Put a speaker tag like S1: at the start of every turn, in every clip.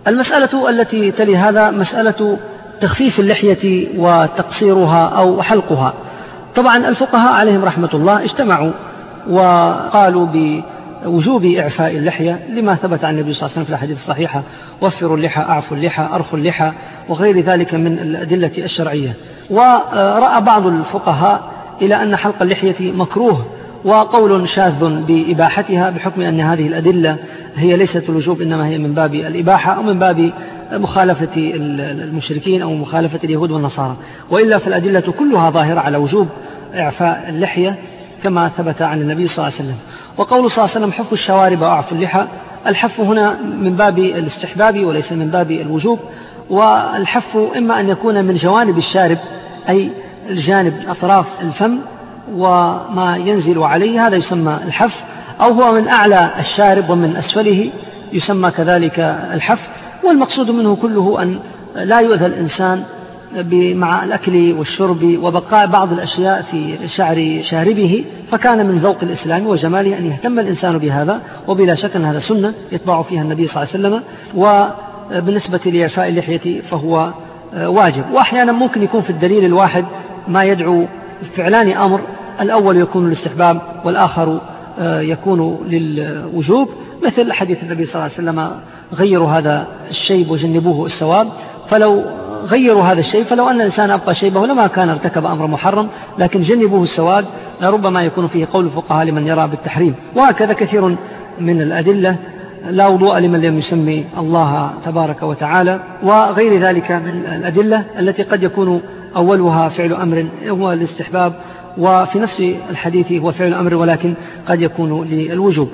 S1: المسألة التي تلي هذا مسألة تخفيف اللحية وتقصيرها أو حلقها. طبعا الفقهاء عليهم رحمة الله اجتمعوا وقالوا بوجوب إعفاء اللحية لما ثبت عن النبي صلى الله عليه وسلم في الحديث الصحيحة: وفروا اللحى، أعفوا اللحى، أرخوا اللحى، وغير ذلك من الأدلة الشرعية. ورأى بعض الفقهاء إلى أن حلق اللحية مكروه، وقول شاذ بإباحتها بحكم أن هذه الأدلة هي ليست الوجوب إنما هي من باب الإباحة أو من باب مخالفة المشركين أو مخالفة اليهود والنصارى، وإلا فالأدلة كلها ظاهرة على وجوب إعفاء اللحية كما ثبت عن النبي صلى الله عليه وسلم. وقول صلى الله عليه وسلم: حفوا الشوارب وأعفوا اللحى، الحف هنا من باب الاستحباب وليس من باب الوجوب. والحف إما أن يكون من جوانب الشارب أي الجانب أطراف الفم وما ينزل عليه، هذا يسمى الحف، أو هو من أعلى الشارب ومن أسفله يسمى كذلك الحف. والمقصود منه كله أن لا يؤذى الإنسان مع الأكل والشرب وبقاء بعض الأشياء في شعر شاربه، فكان من ذوق الإسلام وجماله أن يهتم الإنسان بهذا، وبلا شك أن هذا سنة يتبع فيها النبي صلى الله عليه وسلم. وبالنسبة لإعفاء اللحية فهو واجب. وأحيانا ممكن يكون في الدليل الواحد ما يدعو فعلان أمر، الأول يكون للاستحباب والآخر يكون للوجوب، مثل حديث النبي صلى الله عليه وسلم: غيروا هذا الشيب وجنبوه السواد. فلو غيروا هذا الشيء فلو أن الإنسان أبقى شيبه لما كان ارتكب أمر محرم، لكن جنبوه السواد ربما يكون فيه قول الفقهاء لمن يرى بالتحريم. وهكذا كثير من الأدلة: لا وضوء لمن لم يسمي الله تبارك وتعالى، وغير ذلك من الأدلة التي قد يكون أولها فعل أمر هو الاستحباب، وفي نفس الحديث هو فعل أمر ولكن قد يكون للوجوب.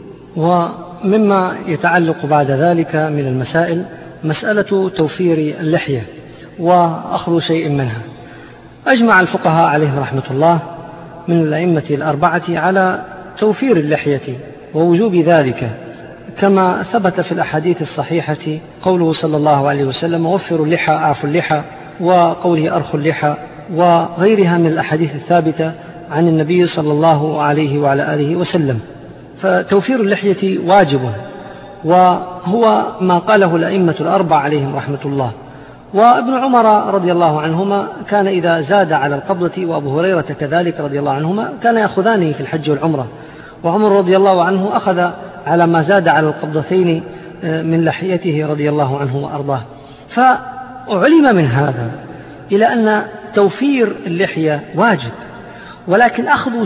S1: ومما يتعلق بعد ذلك من المسائل مسألة توفير اللحية وأخذ شيء منها. أجمع الفقهاء عليهم رحمة الله من الأئمة الأربعة على توفير اللحية ووجوب ذلك، كما ثبت في الأحاديث الصحيحة قوله صلى الله عليه وسلم: وفروا اللحى، أعفوا اللحى، وقوله: أرخوا اللحى، وغيرها من الأحاديث الثابتة عن النبي صلى الله عليه وعلى آله وسلم. فتوفير اللحية واجب، وهو ما قاله الأئمة الأربعة عليهم رحمة الله. وابن عمر رضي الله عنهما كان إذا زاد على القبضة، وأبو هريرة كذلك رضي الله عنهما، كان يأخذانه في الحج والعمرة. وعمر رضي الله عنه أخذ على ما زاد على القبضتين من لحيته رضي الله عنه وأرضاه. فعلم من هذا إلى أن توفير اللحية واجب، ولكن أخذ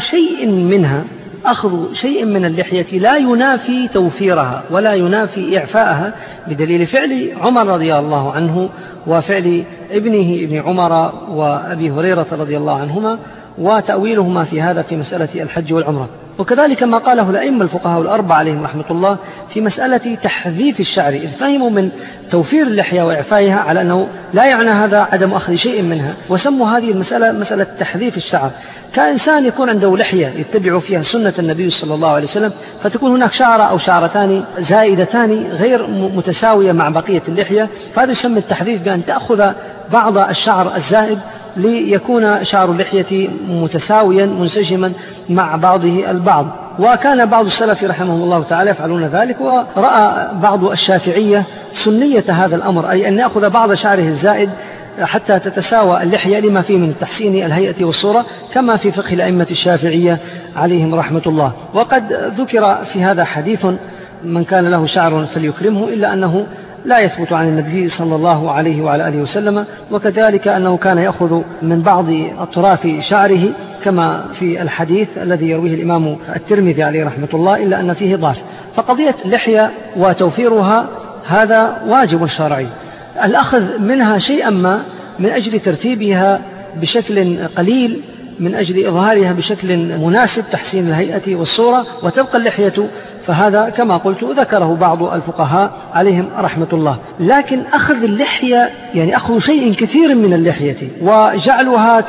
S1: شيء من اللحية لا ينافي توفيرها ولا ينافي إعفاءها، بدليل فعل عمر رضي الله عنه وفعل ابنه ابن عمر وأبي هريرة رضي الله عنهما، وتأويلهما في هذا في مسألة الحج والعمرة. وكذلك ما قاله الأئمة الفقهاء الأربعة عليهم رحمة الله في مسألة تحذيف الشعر، إذ فهموا من توفير اللحية وإعفائها على أنه لا يعني هذا عدم أخذ شيء منها، وسموا هذه المسألة مسألة تحذيف الشعر. كإنسان يكون عنده لحية يتبع فيها سنة النبي صلى الله عليه وسلم، فتكون هناك شعرة أو شعرتان زائدتان غير متساوية مع بقية اللحية، فهذا يسمى التحذيف، بأن تأخذ بعض الشعر الزائد ليكون شعر اللحية متساويا منسجما مع بعضه البعض. وكان بعض السلف رحمه الله تعالى يفعلون ذلك، ورأى بعض الشافعية سنية هذا الأمر، أي أن يأخذ بعض شعره الزائد حتى تتساوى اللحية لما فيه من تحسين الهيئة والصورة، كما في فقه الأئمة الشافعية عليهم رحمة الله. وقد ذكر في هذا حديث: من كان له شعر فليكرمه، إلا أنه لا يثبت عن النبي صلى الله عليه وعلى آله وسلم. وكذلك أنه كان يأخذ من بعض أطراف شعره كما في الحديث الذي يرويه الإمام الترمذي عليه رحمة الله، إلا أن فيه ضعف. فقضية اللحية وتوفيرها هذا واجب شرعي، الأخذ منها شيئا ما من أجل ترتيبها بشكل قليل، من أجل إظهارها بشكل مناسب، تحسين الهيئة والصورة، وتبقى اللحية، فهذا كما قلت ذكره بعض الفقهاء عليهم رحمة الله. لكن أخذ اللحية يعني أخذ شيء كثير من اللحية وجعلها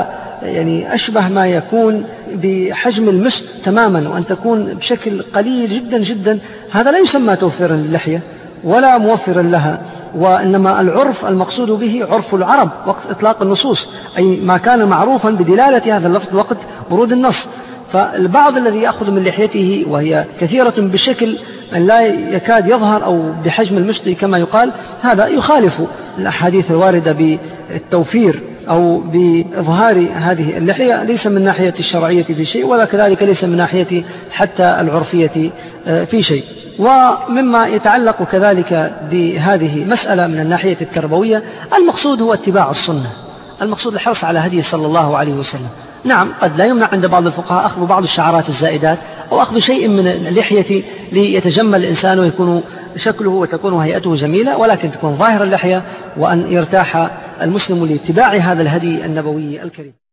S1: يعني أشبه ما يكون بحجم المشط تماما، وأن تكون بشكل قليل جدا جدا، هذا لا يسمى توفيرا للحية ولا موفرا لها. وإنما العرف المقصود به عرف العرب وقت إطلاق النصوص، أي ما كان معروفا بدلالة هذا اللفظ وقت ورود النص. فالبعض الذي يأخذ من لحيته وهي كثيرة بشكل أن لا يكاد يظهر أو بحجم المشط كما يقال، هذا يخالف الأحاديث الواردة بالتوفير أو بإظهار هذه اللحية، ليس من ناحية الشرعية في شيء، ولا كذلك ليس من ناحية حتى العرفية في شيء. ومما يتعلق كذلك بهذه مسألة من الناحية التربوية، المقصود هو اتباع السنة، المقصود الحرص على هدي صلى الله عليه وسلم. نعم، قد لا يمنع عند بعض الفقهاء أخذ بعض الشعرات الزائدات أو أخذ شيء من اللحية ليتجمل الإنسان ويكون شكله وتكون هيئته جميلة، ولكن تكون ظاهر اللحية، وأن يرتاح المسلم لاتباع هذا الهدي النبوي الكريم.